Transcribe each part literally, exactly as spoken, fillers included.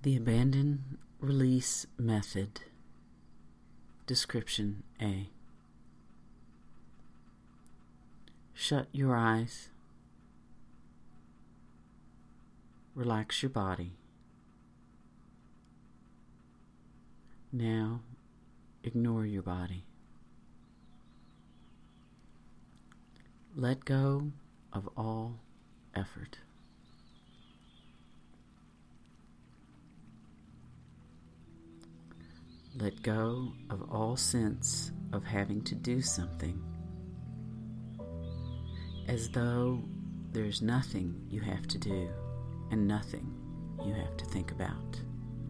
The Abandon Release Method. Description A. Shut your eyes. Relax your body. Now, ignore your body. Let go of all effort. Let go of all sense of having to do something, as though there's nothing you have to do and nothing you have to think about.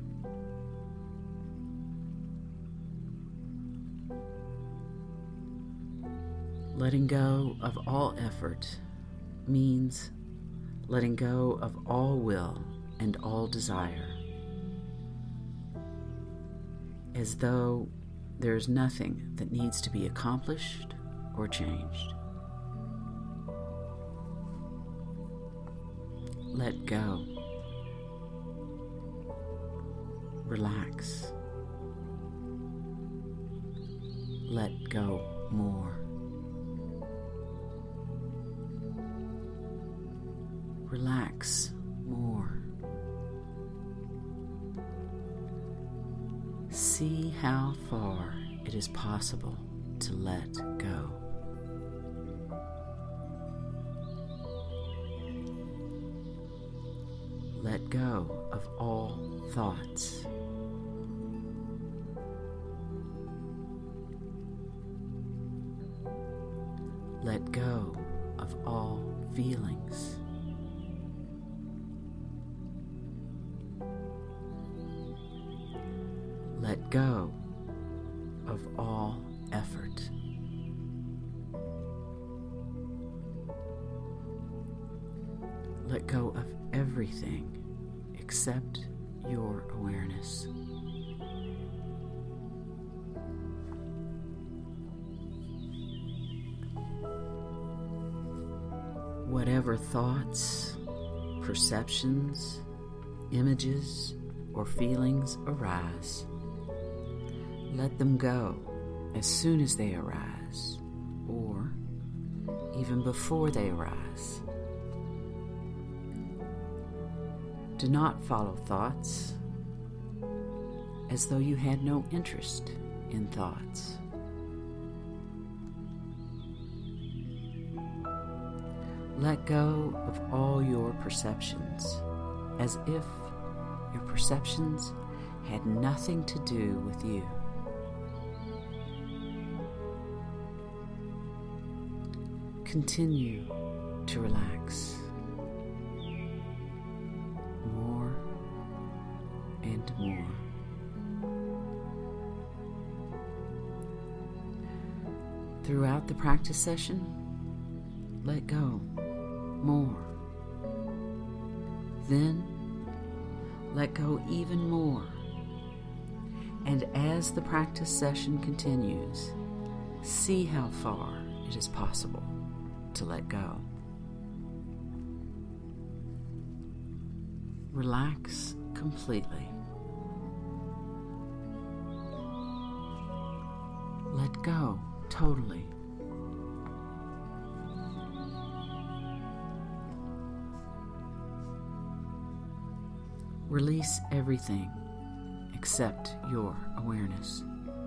Letting go of all effort means letting go of all will and all desire, as though there is nothing that needs to be accomplished or changed. Let go. Relax. Let go more. Relax more. See how far it is possible to let go. Let go of all thoughts. Let go of all feelings. Let go of all effort. Let go of everything except your awareness. Whatever thoughts, perceptions, images, or feelings arise, let them go as soon as they arise, or even before they arise. Do not follow thoughts as though you had no interest in thoughts. Let go of all your perceptions as if your perceptions had nothing to do with you. Continue to relax more and more. Throughout the practice session, let go more. Then, let go even more. And as the practice session continues, see how far it is possible to let go. Relax completely. Let go totally. Release everything except your awareness.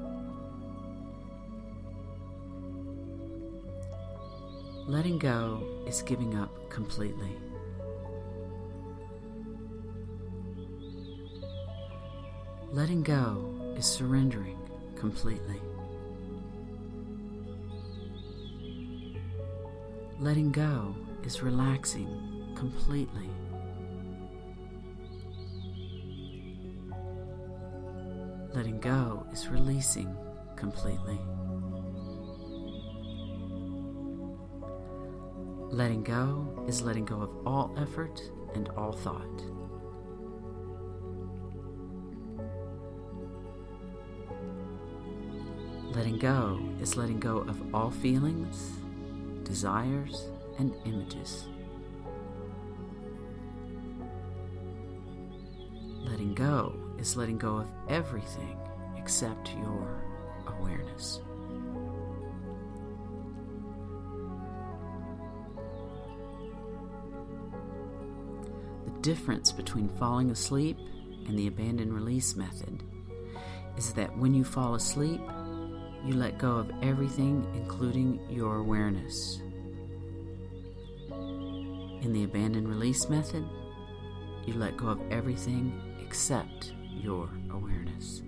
Letting go is giving up completely. Letting go is surrendering completely. Letting go is relaxing completely. Letting go is releasing completely. Letting go is letting go of all effort and all thought. Letting go is letting go of all feelings, desires, and images. Letting Letting go is letting go of everything except your awareness. The difference between falling asleep and the abandon release method is that when you fall asleep, you let go of everything, including your awareness. In the abandon release method, you let go of everything except your awareness.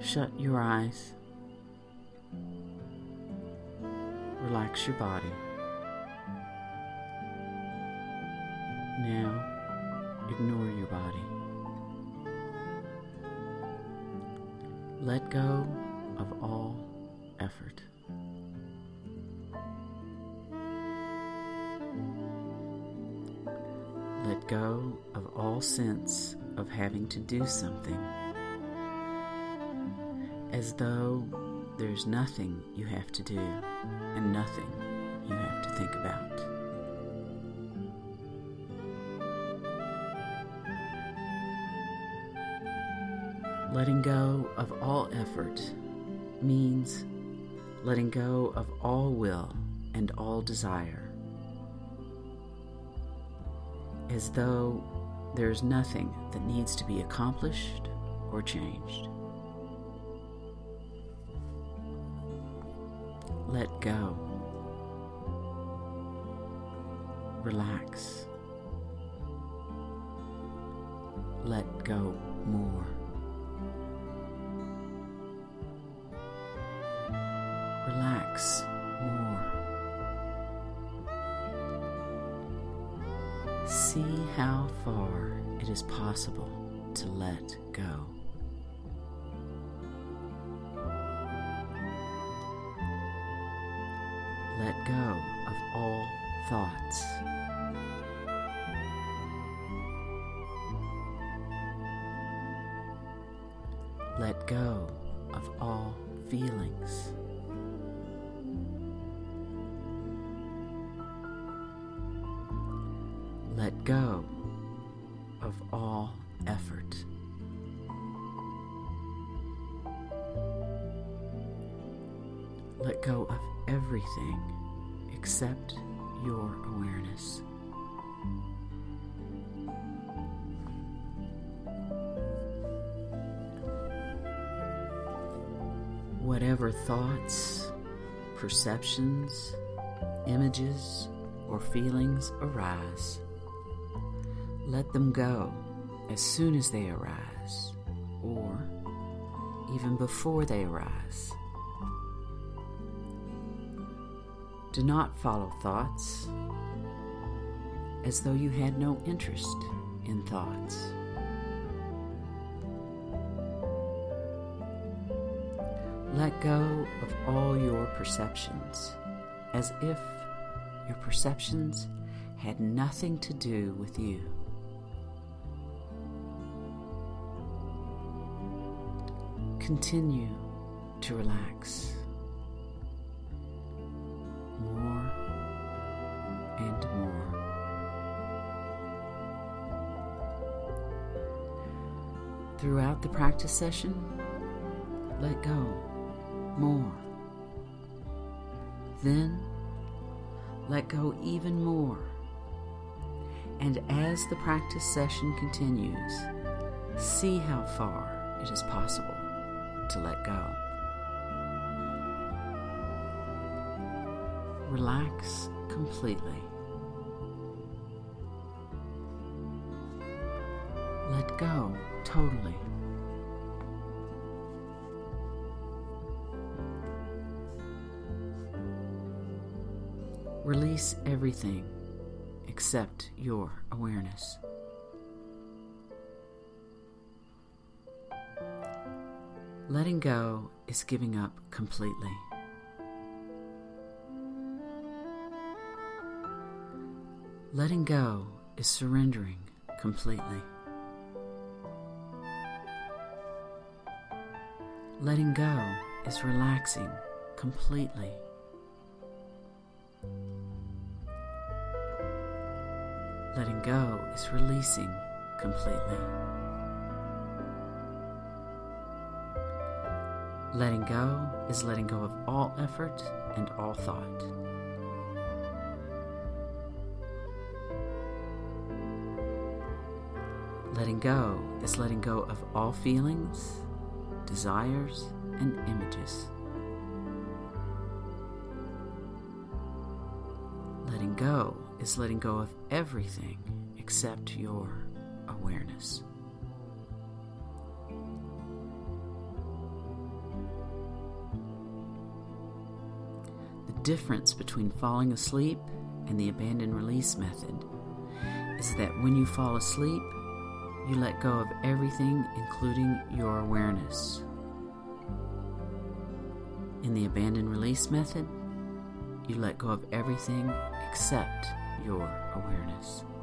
Shut your eyes. Relax your body. Now, ignore your body. Let go of all effort. Let go of all sense of having to do something, as though there's nothing you have to do and nothing you have to think about. Letting go of all effort means letting go of all will and all desire, as though there's nothing that needs to be accomplished or changed. Let go. Relax. Let go more. Relax more. See how far it is possible to let go. Let go of all thoughts. Let go of all feelings. Let go of all effort. Let go of everything except your awareness. Whatever thoughts, perceptions, images, or feelings arise, let them go as soon as they arise, or even before they arise. Do not follow thoughts as though you had no interest in thoughts. Let go of all your perceptions as if your perceptions had nothing to do with you. Continue to relax more and more. Throughout the practice session, let go more. Then, let go even more. And as the practice session continues, see how far it is possible to let go. Relax completely. Let go totally. Release everything except your awareness. Letting go is giving up completely. Letting go is surrendering completely. Letting go is relaxing completely. Letting go is releasing completely. Letting go is letting go of all effort and all thought. Letting go is letting go of all feelings, desires, and images. Letting go is letting go of everything except your awareness. difference between falling asleep and the abandon release method is that when you fall asleep, you let go of everything, including your awareness. In the abandon release method, you let go of everything except your awareness.